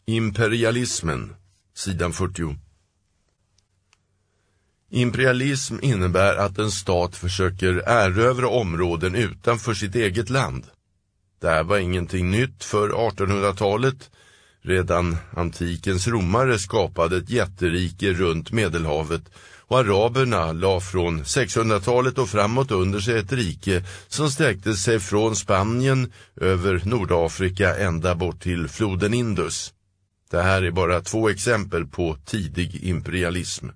Imperialismen, sidan 40. Imperialism innebär att en stat försöker erövra områden utanför sitt eget land. Det här var ingenting nytt för 1800-talet. Redan antikens romare skapade ett jätterike runt Medelhavet och araberna la från 600-talet och framåt under sig ett rike som sträckte sig från Spanien över Nordafrika ända bort till floden Indus. Det här är bara 2 exempel på tidig imperialism.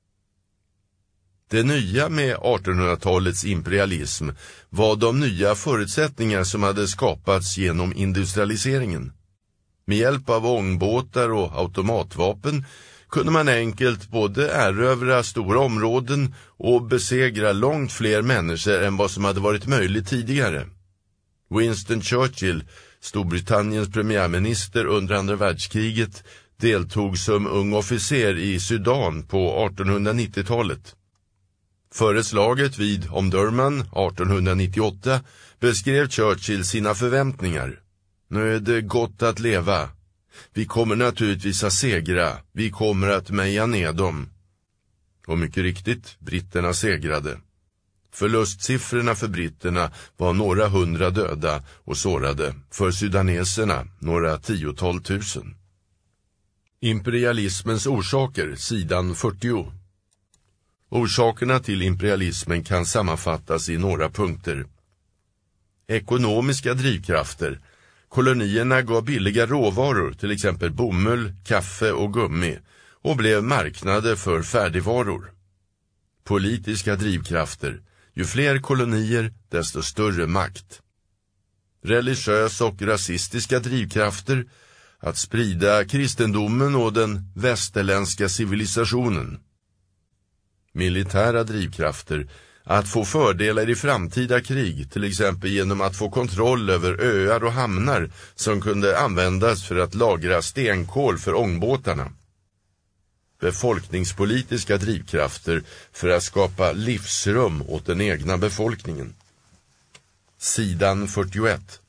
Det nya med 1800-talets imperialism var de nya förutsättningar som hade skapats genom industrialiseringen. Med hjälp av ångbåtar och automatvapen kunde man enkelt både erövra stora områden och besegra långt fler människor än vad som hade varit möjligt tidigare. Winston Churchill, Storbritanniens premiärminister under andra världskriget, deltog som ung officer i Sudan på 1890-talet. Före slaget vid Omdurman 1898 beskrev Churchill sina förväntningar. Nu är det gott att leva. Vi kommer naturligtvis att segra. Vi kommer att meja ner dem. Och mycket riktigt, britterna segrade. Förlustsiffrorna för britterna var några 100 döda och sårade. För sudaneserna några 10-12 tusen. Imperialismens orsaker, sidan 40. Orsakerna till imperialismen kan sammanfattas i några punkter. Ekonomiska drivkrafter. Kolonierna gav billiga råvaror, till exempel bomull, kaffe och gummi, och blev marknader för färdigvaror. Politiska drivkrafter. Ju fler kolonier, desto större makt. Religiösa och rasistiska drivkrafter. Att sprida kristendomen och den västerländska civilisationen. Militära drivkrafter. Att få fördelar i framtida krig, till exempel genom att få kontroll över öar och hamnar som kunde användas för att lagra stenkol för ångbåtarna. Befolkningspolitiska drivkrafter för att skapa livsrum åt den egna befolkningen. Sidan 41.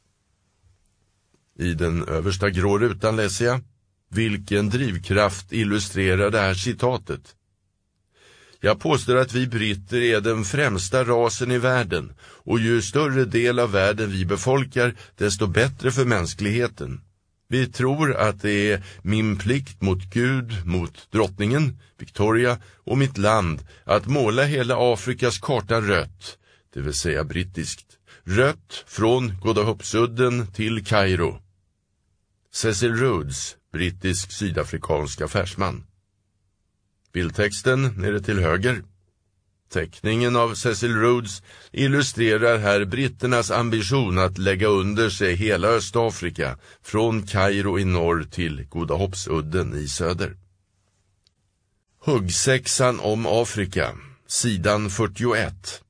I den översta grå rutan läser jag: vilken drivkraft illustrerar det här citatet? Jag påstår att vi britter är den främsta rasen i världen, och ju större del av världen vi befolkar, desto bättre för mänskligheten. Vi tror att det är min plikt mot Gud, mot drottningen, Victoria, och mitt land att måla hela Afrikas karta rött, det vill säga brittiskt. Rött från Godahoppsudden till Kairo. Cecil Rhodes, brittisk sydafrikansk affärsman. Bildtexten nere till höger. Teckningen av Cecil Rhodes illustrerar här britternas ambition att lägga under sig hela Östafrika, från Kairo i norr till Godahoppsudden i söder. Huggsexan om Afrika, sidan 41.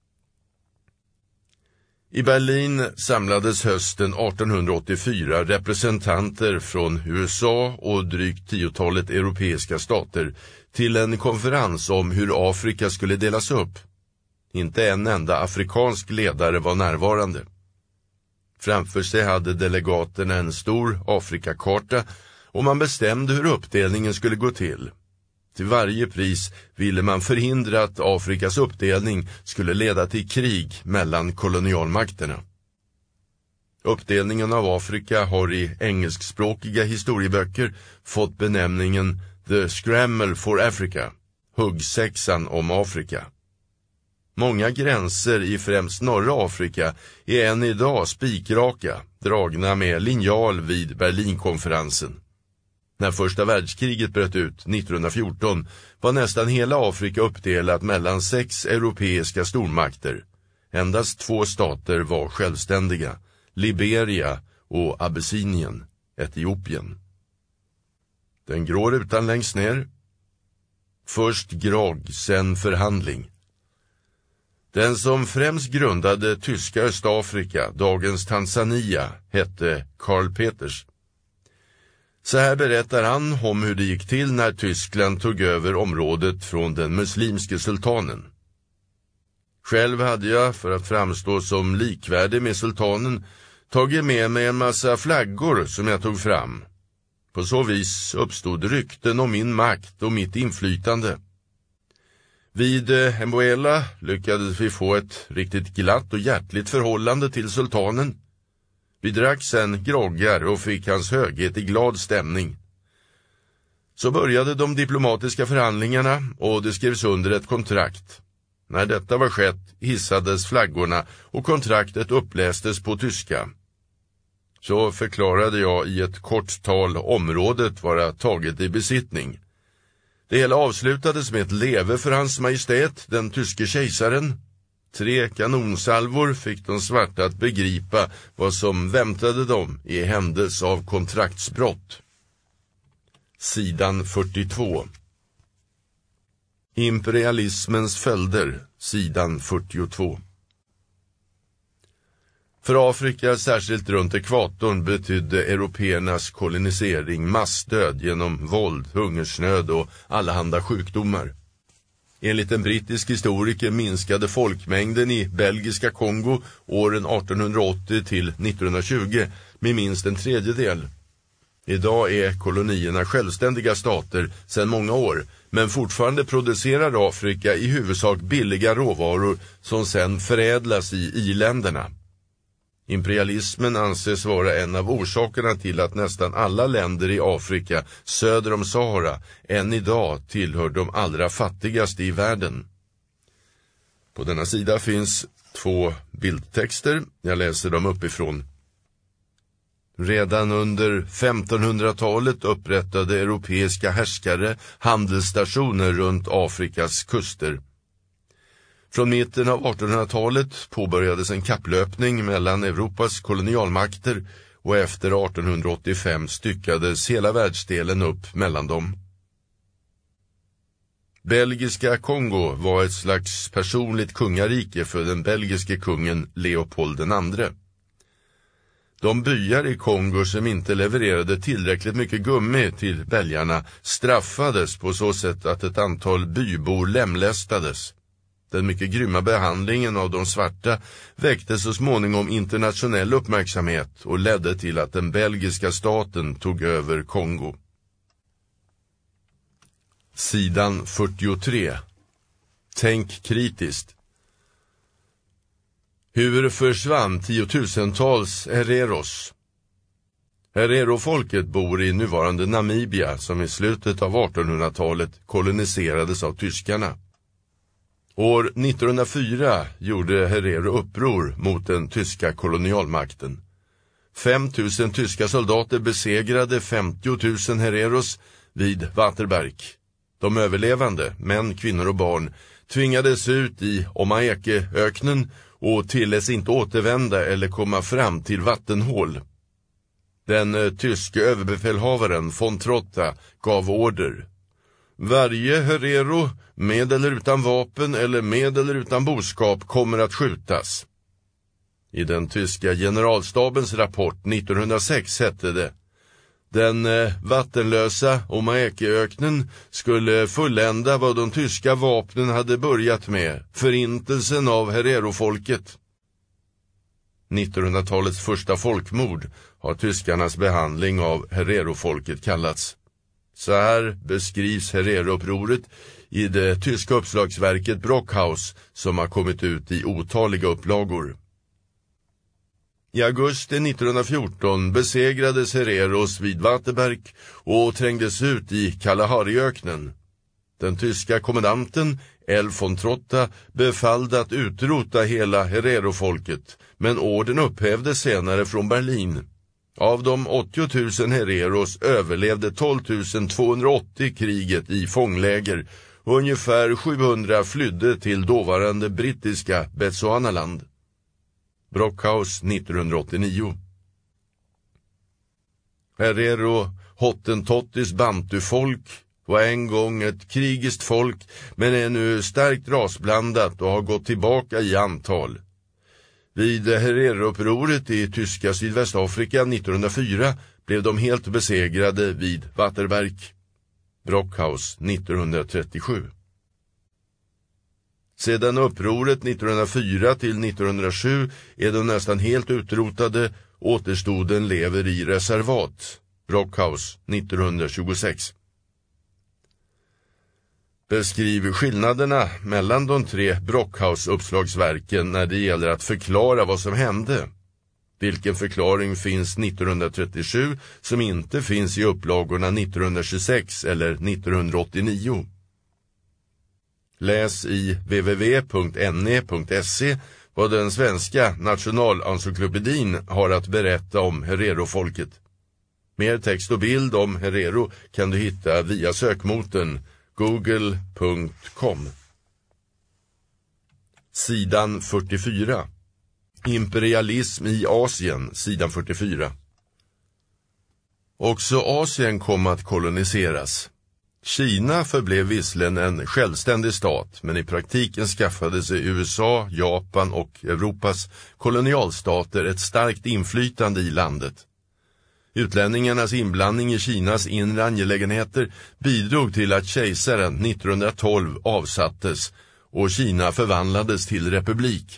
I Berlin samlades hösten 1884 representanter från USA och drygt 10-talet europeiska stater till en konferens om hur Afrika skulle delas upp. Inte en enda afrikansk ledare var närvarande. Framför sig hade delegaterna en stor Afrikakarta och man bestämde hur uppdelningen skulle gå till. Till varje pris ville man förhindra att Afrikas uppdelning skulle leda till krig mellan kolonialmakterna. Uppdelningen av Afrika har i engelskspråkiga historieböcker fått benämningen The Scramble for Africa, huggsexan om Afrika. Många gränser i främst norra Afrika är än idag spikraka, dragna med linjal vid Berlinkonferensen. När första världskriget bröt ut 1914 var nästan hela Afrika uppdelat mellan 6 europeiska stormakter. Endast 2 stater var självständiga, Liberia och Abessinien, Etiopien. Den grå rutan längst ner. Först grogg, sen förhandling. Den som främst grundade tyska Östafrika, dagens Tanzania, hette Karl Peters. Så här berättar han om hur det gick till när Tyskland tog över området från den muslimske sultanen. Själv hade jag, för att framstå som likvärdig med sultanen, tagit med mig en massa flaggor som jag tog fram. På så vis uppstod rykten om min makt och mitt inflytande. Vid Mboela lyckades vi få ett riktigt glatt och hjärtligt förhållande till sultanen. Vi drack sen groggar och fick hans höghet i glad stämning. Så började de diplomatiska förhandlingarna och det skrevs under ett kontrakt. När detta var skett hissades flaggorna och kontraktet upplästes på tyska. Så förklarade jag i ett kort tal området vara taget i besittning. Det hela avslutades med ett leve för hans majestät, den tyske kejsaren. 3 kanonsalvor fick de svarta att begripa vad som väntade dem i händelse av kontraktsbrott. Sidan 42. Imperialismens följder, sidan 42. För Afrika, särskilt runt ekvatorn, betydde européernas kolonisering massdöd genom våld, hungersnöd och allehanda sjukdomar. Enligt en brittisk historiker minskade folkmängden i belgiska Kongo åren 1880 till 1920 med minst en tredjedel. Idag är kolonierna självständiga stater sedan många år, men fortfarande producerar Afrika i huvudsak billiga råvaror som sedan förädlas i i-länderna. Imperialismen anses vara en av orsakerna till att nästan alla länder i Afrika söder om Sahara än idag tillhör de allra fattigaste i världen. På denna sida finns 2 bildtexter. Jag läser dem uppifrån. Redan under 1500-talet upprättade europeiska härskare handelsstationer runt Afrikas kuster. Från mitten av 1800-talet påbörjades en kapplöpning mellan Europas kolonialmakter och efter 1885 styckades hela världsdelen upp mellan dem. Belgiska Kongo var ett slags personligt kungarike för den belgiske kungen Leopold II. De byar i Kongo som inte levererade tillräckligt mycket gummi till belgarna straffades på så sätt att ett antal bybor lemlästades. Den mycket grymma behandlingen av de svarta väckte så småningom internationell uppmärksamhet och ledde till att den belgiska staten tog över Kongo. Sidan 43. Tänk kritiskt. Hur försvann tiotusentals hereros? Herero-folket bor i nuvarande Namibia som i slutet av 1800-talet koloniserades av tyskarna. År 1904 gjorde herero uppror mot den tyska kolonialmakten. 5 000 tyska soldater besegrade 50 000 hereros vid Waterberg. De överlevande, män, kvinnor och barn, tvingades ut i Omaeke-öknen och tilläts inte återvända eller komma fram till vattenhål. Den tyske överbefälhavaren von Trotta gav order. Varje herero, med eller utan vapen eller med eller utan boskap, kommer att skjutas. I den tyska generalstabens rapport 1906 hette det: den vattenlösa Omaeke-öknen skulle fullända vad de tyska vapnen hade börjat med, förintelsen av hererofolket. 1900-talets första folkmord har tyskarnas behandling av hererofolket kallats. Så här beskrivs hereroupproret i det tyska uppslagsverket Brockhaus som har kommit ut i otaliga upplagor. I augusti 1914 besegrades hereros vid Waterberg och trängdes ut i Kalahariöknen. Den tyska kommandanten L. von Trotta befallde att utrota hela hererofolket, men orden upphävdes senare från Berlin. Av de 80 000 hereros överlevde 12 280 kriget i fångläger och ungefär 700 flydde till dåvarande brittiska Bechuanaland. Brockhaus 1989. Herero Hottentottis bantufolk var en gång ett krigiskt folk men är nu starkt rasblandat och har gått tillbaka i antal. Vid hereroupproret i tyska Sydvästafrika 1904 blev de helt besegrade vid Waterberg. Brockhaus 1937. Sedan upproret 1904 till 1907 är de nästan helt utrotade, återstoden lever i reservat. Brockhaus 1926. Beskriv skillnaderna mellan de 3 Brockhaus-uppslagsverken när det gäller att förklara vad som hände. Vilken förklaring finns 1937 som inte finns i upplagorna 1926 eller 1989? Läs i www.ne.se vad den svenska nationalencyklopedin har att berätta om Herero-folket. Mer text och bild om Herero kan du hitta via sökmotorn google.com. Sidan 44. Imperialism i Asien, sidan 44. Också Asien kom att koloniseras. Kina förblev visserligen en självständig stat, men i praktiken skaffade sig USA, Japan och Europas kolonialstater ett starkt inflytande i landet. Utlänningarnas inblandning i Kinas inre angelägenheter bidrog till att kejsaren 1912 avsattes och Kina förvandlades till republik.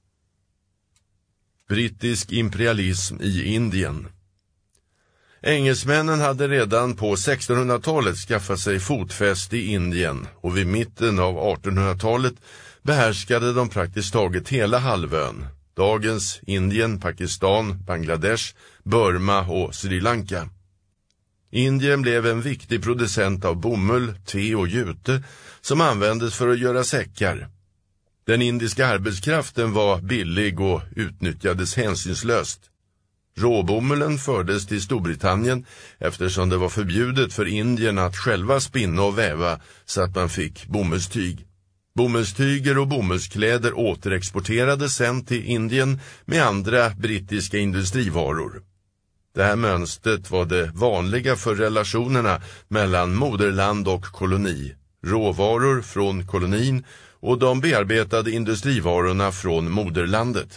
Brittisk imperialism i Indien. Engelsmännen hade redan på 1600-talet skaffat sig fotfäste i Indien och vid mitten av 1800-talet behärskade de praktiskt taget hela halvön. Dagens Indien, Pakistan, Bangladesh, Burma och Sri Lanka. Indien blev en viktig producent av bomull, te och jute som användes för att göra säckar. Den indiska arbetskraften var billig och utnyttjades hänsynslöst. Råbomullen fördes till Storbritannien eftersom det var förbjudet för Indien att själva spinna och väva så att man fick bomullstyg. Bomullstyger och bomullskläder återexporterades sen till Indien med andra brittiska industrivaror. Det här mönstret var det vanliga för relationerna mellan moderland och koloni. Råvaror från kolonin och de bearbetade industrivarorna från moderlandet.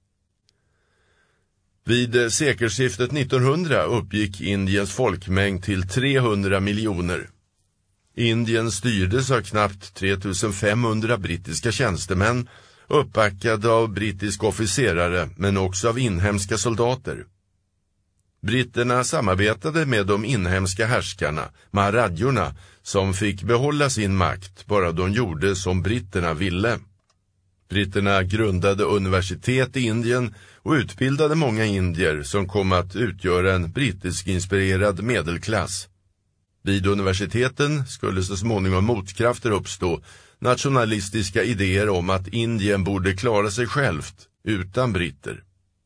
Vid sekelskiftet 1900 uppgick Indiens folkmängd till 300 miljoner. Indien styrdes av knappt 3500 brittiska tjänstemän, uppbackade av brittiska officerare men också av inhemska soldater. Britterna samarbetade med de inhemska härskarna, maharadjorna, som fick behålla sin makt bara de gjorde som britterna ville. Britterna grundade universitet i Indien och utbildade många indier som kom att utgöra en brittisk-inspirerad medelklass. Vid universiteten skulle så småningom motkrafter uppstå, nationalistiska idéer om att Indien borde klara sig självt utan britter.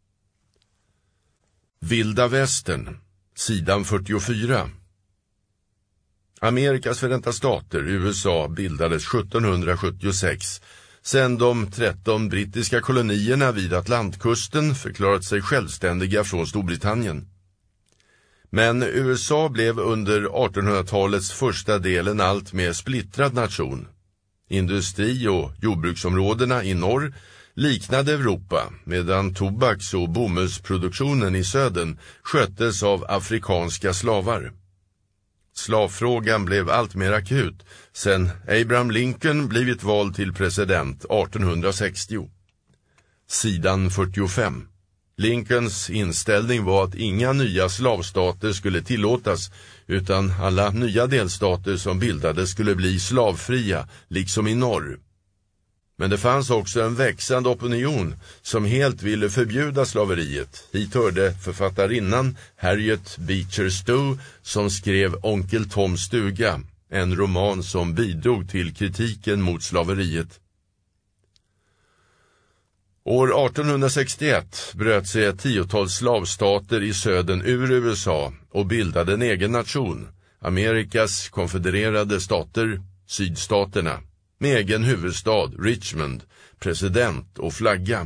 Vilda västern, sidan 44. Amerikas förenta stater, USA, bildades 1776, sedan de 13 brittiska kolonierna vid Atlantkusten förklarat sig självständiga från Storbritannien. Men USA blev under 1800-talets första delen allt mer splittrad nation. Industri- och jordbruksområdena i norr liknade Europa, medan tobaks- och bomullsproduktionen i södern sköttes av afrikanska slavar. Slavfrågan blev allt mer akut sedan Abraham Lincoln blivit vald till president 1860. Sidan 45. Lincolns inställning var att inga nya slavstater skulle tillåtas, utan alla nya delstater som bildades skulle bli slavfria, liksom i norr. Men det fanns också en växande opinion som helt ville förbjuda slaveriet. Hit hörde författarinnan Harriet Beecher Stowe som skrev Onkel Toms stuga, en roman som bidrog till kritiken mot slaveriet. År 1861 bröt sig ett 10-tal slavstater i södern ur USA och bildade en egen nation, Amerikas konfedererade stater, sydstaterna, med egen huvudstad, Richmond, president och flagga.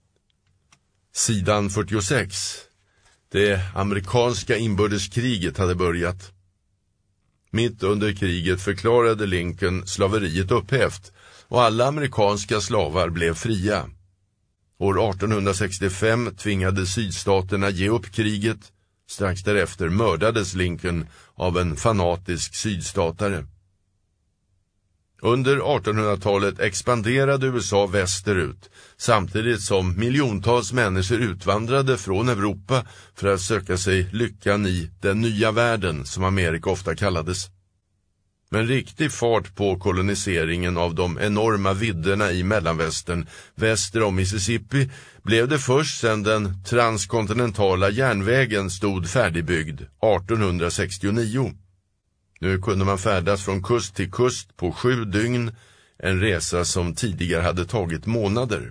Sidan 46. Det amerikanska inbördeskriget hade börjat. Mitt under kriget förklarade Lincoln slaveriet upphävt och alla amerikanska slavar blev fria. År 1865 tvingade sydstaterna ge upp kriget. Strax därefter mördades Lincoln av en fanatisk sydstatare. Under 1800-talet expanderade USA västerut, samtidigt som miljontals människor utvandrade från Europa för att söka sig lyckan i den nya världen som Amerika ofta kallades. Men riktig fart på koloniseringen av de enorma vidderna i mellanvästern väster om Mississippi blev det först sedan den transkontinentala järnvägen stod färdigbyggd 1869. Nu kunde man färdas från kust till kust på 7 dygn, en resa som tidigare hade tagit månader.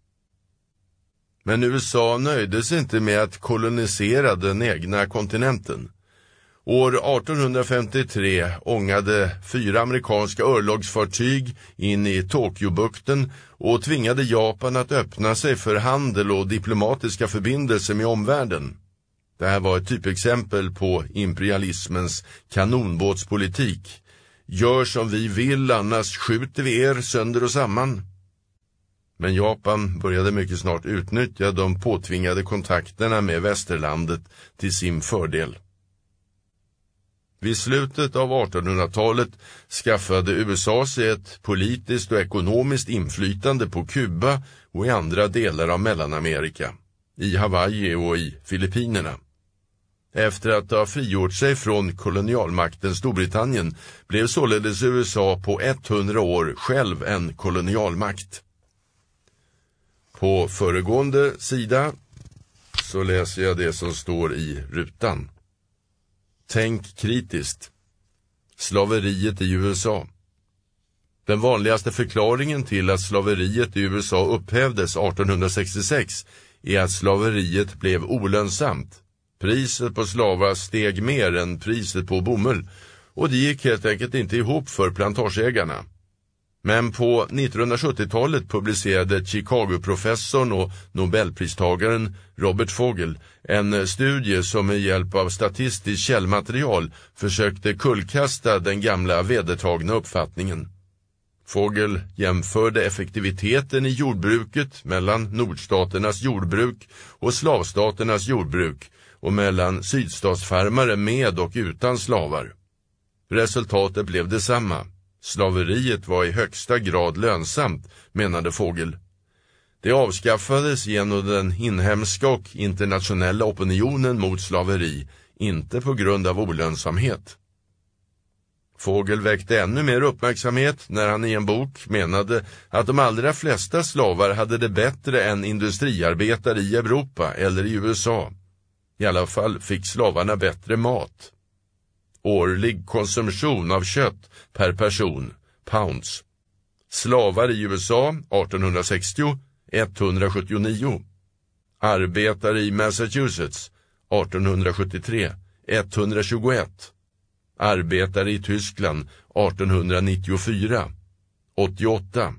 Men USA nöjde sig inte med att kolonisera den egna kontinenten. År 1853 ångade 4 amerikanska örlogsfartyg in i Tokyobukten och tvingade Japan att öppna sig för handel och diplomatiska förbindelser med omvärlden. Det här var ett typexempel på imperialismens kanonbåtspolitik. Gör som vi vill, annars skjuter vi er sönder och samman. Men Japan började mycket snart utnyttja de påtvingade kontakterna med västerlandet till sin fördel. Vid slutet av 1800-talet skaffade USA sig ett politiskt och ekonomiskt inflytande på Kuba och i andra delar av Mellanamerika, i Hawaii och i Filippinerna. Efter att ha frigjort sig från kolonialmakten Storbritannien blev således USA på 100 år själv en kolonialmakt. På föregående sida så läser jag det som står i rutan. Tänk kritiskt. Slaveriet i USA. Den vanligaste förklaringen till att slaveriet i USA upphävdes 1866 är att slaveriet blev olönsamt. Priset på slavar steg mer än priset på bomull och det gick helt enkelt inte ihop för plantageägarna. Men på 1970-talet publicerade Chicago-professorn och Nobelpristagaren Robert Fogel en studie som med hjälp av statistiskt källmaterial försökte kullkasta den gamla vedertagna uppfattningen. Fogel jämförde effektiviteten i jordbruket mellan nordstaternas jordbruk och slavstaternas jordbruk och mellan sydstatsfarmare med och utan slavar. Resultatet blev detsamma. Slaveriet var i högsta grad lönsamt, menade Fogel. Det avskaffades genom den inhemska och internationella opinionen mot slaveri, inte på grund av olönsamhet. Fogel väckte ännu mer uppmärksamhet när han i en bok menade att de allra flesta slavar hade det bättre än industriarbetare i Europa eller i USA. I alla fall fick slavarna bättre mat. Årlig konsumtion av kött per person, pounds. Slavar i USA 1860, 179. Arbetare i Massachusetts 1873, 121. Arbetare i Tyskland 1894, 88.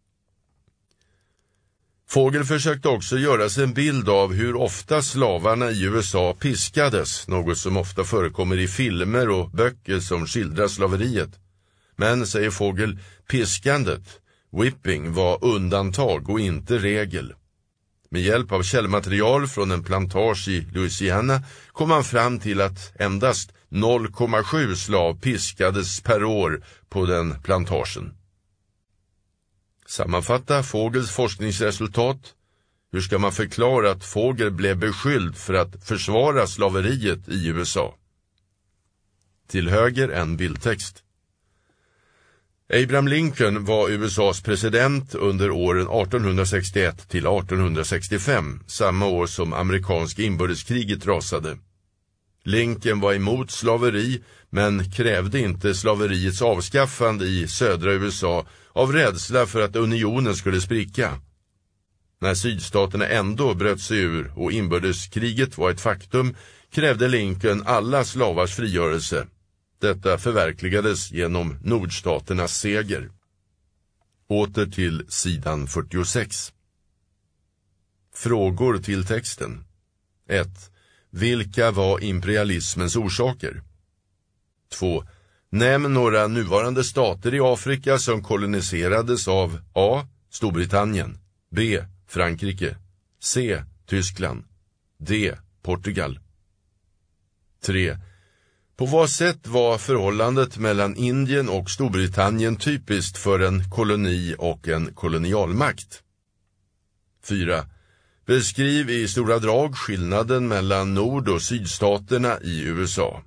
Fogel försökte också göra sig en bild av hur ofta slavarna i USA piskades, något som ofta förekommer i filmer och böcker som skildrar slaveriet. Men, säger Fogel, piskandet, whipping, var undantag och inte regel. Med hjälp av källmaterial från en plantage i Louisiana kom man fram till att endast 0,7 slav piskades per år på den plantagen. Sammanfatta Fogels forskningsresultat. Hur ska man förklara att Fogel blev beskylld för att försvara slaveriet i USA? Till höger en bildtext. Abraham Lincoln var USAs president under åren 1861 till 1865, samma år som amerikanska inbördeskriget rasade. Lincoln var emot slaveri men krävde inte slaveriets avskaffande i södra USA av rädsla för att unionen skulle spricka. När sydstaterna ändå bröt sig ur och inbördeskriget var ett faktum krävde Lincoln alla slavars frigörelse. Detta förverkligades genom nordstaternas seger. Åter till sidan 46. Frågor till texten. 1. Vilka var imperialismens orsaker? 2. Nämn några nuvarande stater i Afrika som koloniserades av A. Storbritannien, B. Frankrike, C. Tyskland, D. Portugal. 3. På vad sätt var förhållandet mellan Indien och Storbritannien typiskt för en koloni och en kolonialmakt? 4. Beskriv i stora drag skillnaden mellan nord- och sydstaterna i USA.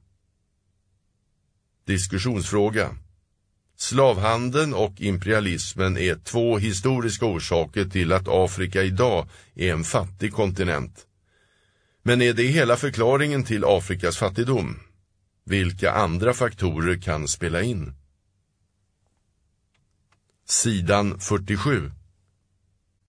Diskussionsfråga. Slavhandeln och imperialismen är 2 historiska orsaker till att Afrika idag är en fattig kontinent. Men är det hela förklaringen till Afrikas fattigdom? Vilka andra faktorer kan spela in? Sidan 47.